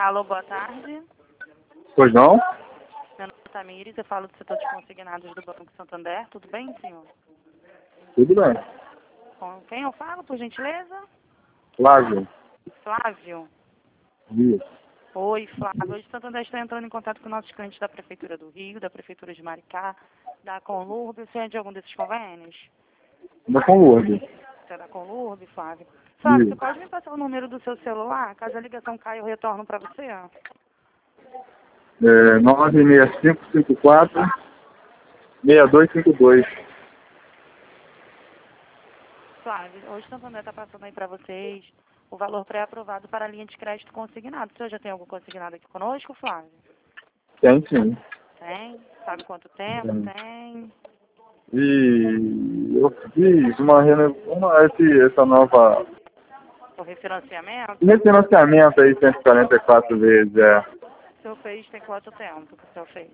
Alô, boa tarde. Pois não? Meu nome é Tamires, eu falo do setor de consignados do Banco Santander. Tudo bem, senhor? Tudo bem. Com quem eu falo, por gentileza? Flávio. Flávio. Isso. Oi, Flávio. Hoje o Santander está entrando em contato com nossos clientes da Prefeitura do Rio, da Prefeitura de Maricá, da Conlurb. Você é de algum desses convênios? Da Conlurb. Você é da Conlurb, Flávio? Flávio, Isso. você pode me passar o número do seu celular? Caso a ligação caia, eu retorno para você? 96554-6252. Flávio, hoje o Santander está passando aí para vocês o valor pré-aprovado para a linha de crédito consignado. Você já tem algum consignado aqui conosco, Flávio? Tem sim. Tem? Sabe quanto tempo? Tem. E eu fiz essa nova... O refinanciamento? Refinanciamento aí, 144 vezes, O senhor fez tem quanto tempo que o senhor fez?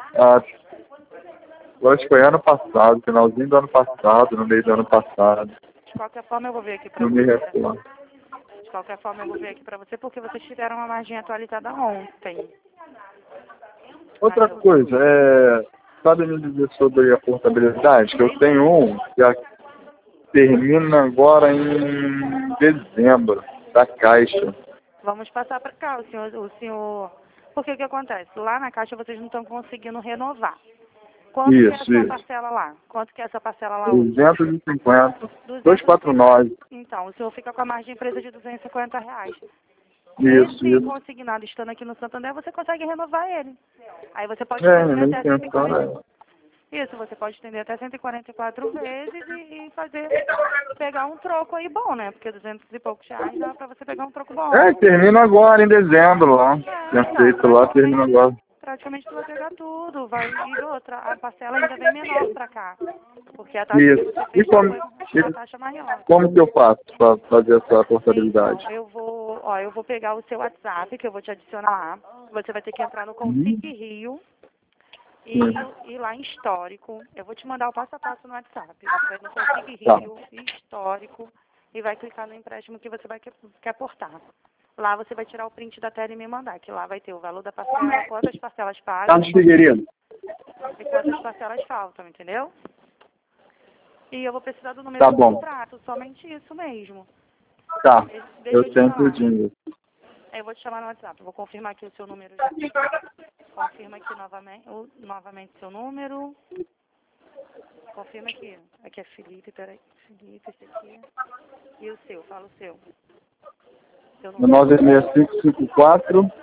Agora acho que foi ano passado, finalzinho do ano passado, no meio do ano passado. De qualquer forma, eu vou ver aqui para Não me você. recordo. De qualquer forma, eu vou ver aqui para você, porque vocês tiveram uma margem atualizada ontem. Outra coisa, sabe me dizer sobre a portabilidade? Que eu tenho um que termina agora em dezembro, da Caixa. Vamos passar para cá, o senhor... Porque o que acontece? Lá na Caixa vocês não estão conseguindo renovar. Quanto que é essa parcela lá? Quanto que é essa parcela lá hoje? 250. 249. Então, o senhor fica com a margem presa de R$250. Isso. Esse consignado estando aqui no Santander, você consegue renovar ele. Aí você pode nem estender até pensar, 140. Isso, você pode estender até 144 vezes e pegar um troco aí bom, né? Porque 200 e poucos reais dá pra você pegar um troco bom. Termina agora, em dezembro lá. Tinha feito lá, termina agora. Praticamente tu vai pegar tudo, e outra, a parcela ainda vem menor pra cá. Porque a taxa que Isso. você fez foi uma taxa maior. Como que eu faço para fazer essa portabilidade? Então, eu vou pegar o seu WhatsApp, que eu vou te adicionar lá. Você vai ter que entrar no Consigne Rio e ir lá em histórico. Eu vou te mandar o passo a passo no WhatsApp. Você vai no Consigne Rio, histórico, e vai clicar no empréstimo que você quer aportar. Lá você vai tirar o print da tela e me mandar, que lá vai ter o valor da parcela, quantas parcelas pagas Carlos Figueiredo. e quantas parcelas faltam, entendeu? E eu vou precisar do número do contrato, somente isso mesmo. Tá, Deixa eu tenho tudinho. Eu vou te chamar no WhatsApp, vou confirmar aqui o seu número já. Confirma aqui novamente seu número. Confirma aqui. Aqui é Felipe, peraí. Felipe, esse aqui. E o seu, fala o seu. Seu número. 96554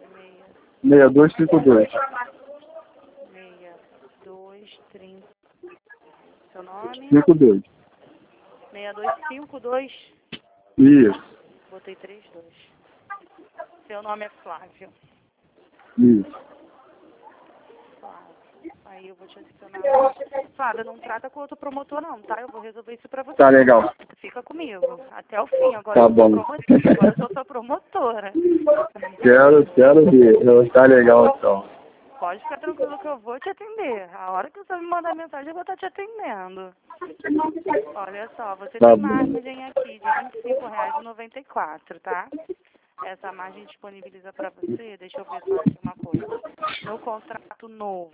6252. 6230. Seu nome? 52. 6252. Isso. Botei 32. Seu nome é Flávio. Isso. Flávio. Aí eu vou te adicionar. Flávio, não trata com outro promotor não, tá? Eu vou resolver isso pra você. Tá legal. Fica comigo. Até o fim. Agora Tá bom. agora eu sou sua promotora. Quero ver. Tá legal então. Pode ficar tranquilo que eu vou te atender. A hora que você me mandar mensagem, eu vou estar te atendendo. Olha só, você tem margem aqui de R$25,94, tá? Essa margem disponibiliza para você, deixa eu ver só aqui uma coisa. No contrato novo,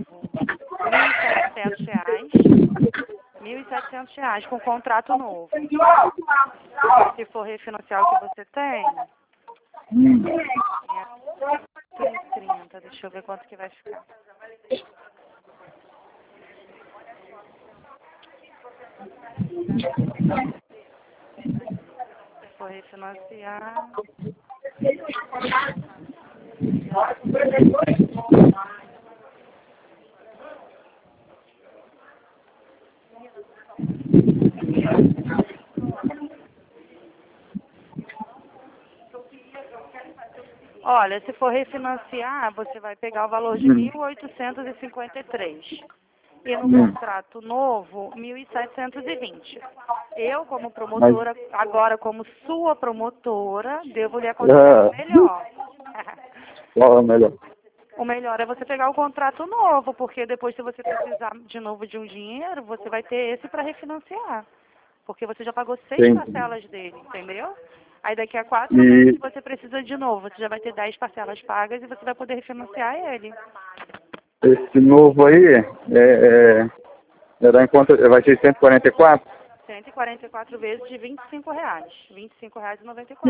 R$1.700 com contrato novo. Se for refinanciar o que você tem, é 30. Deixa eu ver quanto que vai ficar. Se for refinanciar... Olha, se for refinanciar, você vai pegar o valor de 1.853. E no contrato novo, 1.720. Eu, como promotora, agora como sua promotora, devo lhe aconselhar o melhor. Qual é o melhor? O melhor é você pegar o contrato novo, porque depois, se você precisar de novo de um dinheiro, você vai ter esse para refinanciar. Porque você já pagou 6 parcelas dele, entendeu? Aí daqui a 4 meses você precisa de novo. Você já vai ter 10 parcelas pagas e você vai poder refinanciar ele. Esse novo aí, era em conta, vai ser 144? 144 vezes de R$ 25. R$ 25,94.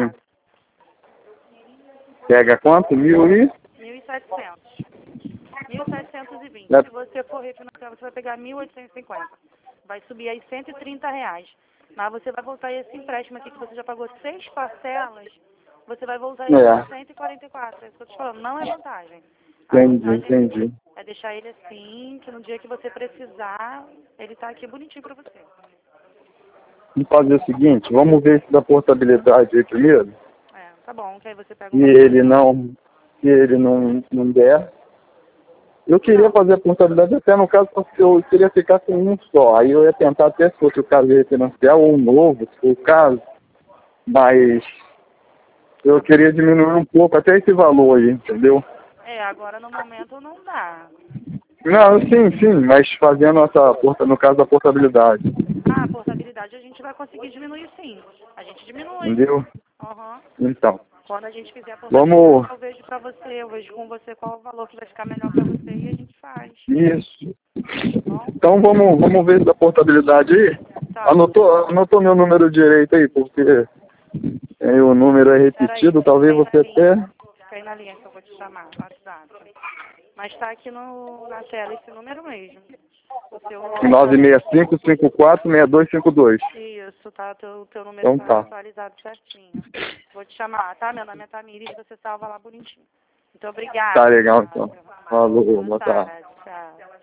Pega quanto? 1.700. 1.720. É. Se você for refinanciar, você vai pegar 1.850. Vai subir aí R$ 130. Mas você vai voltar esse empréstimo aqui que você já pagou 6 parcelas. Você vai voltar ele por 144. É isso que eu tô te falando. Não é vantagem. A vantagem Entendi. é deixar ele assim, que no dia que você precisar, ele tá aqui bonitinho pra você. Vamos fazer o seguinte, vamos ver esse da portabilidade aí primeiro. Tá bom, que aí você pega Se ele não der, eu queria fazer a portabilidade até no caso, porque eu queria ficar com um só. Aí eu ia tentar até se fosse o caso de refinanciar ou um novo, se for o caso. Mas eu queria diminuir um pouco até esse valor aí, entendeu? Agora no momento não dá. Não, sim, mas fazendo no caso da portabilidade. A portabilidade a gente vai conseguir diminuir sim. A gente diminui. Entendeu? Então. Quando a gente fizer a portabilidade, eu vejo pra você, eu vejo com você qual o valor que vai ficar melhor pra você e a gente faz. Isso. Então vamos ver essa portabilidade aí. Tá. Anotou meu número direito aí, porque o número é repetido, talvez você até... Fica aí na linha que eu vou te chamar, no WhatsApp. Mas tá aqui na tela esse número mesmo. O seu 965546252. Isso, tá? Teu número Então tá. atualizado certinho. Vou te chamar, tá? Meu nome é Tamires, você salva lá bonitinho. Muito obrigada. Tá legal então. Falou, boa tarde. Tchau.